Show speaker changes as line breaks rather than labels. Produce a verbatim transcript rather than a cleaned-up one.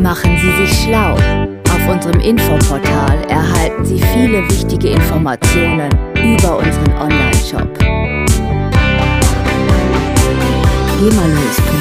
Machen Sie sich schlau. Auf unserem Infoportal erhalten Sie viele wichtige Informationen über unseren Online-Shop. Gemalus punkt de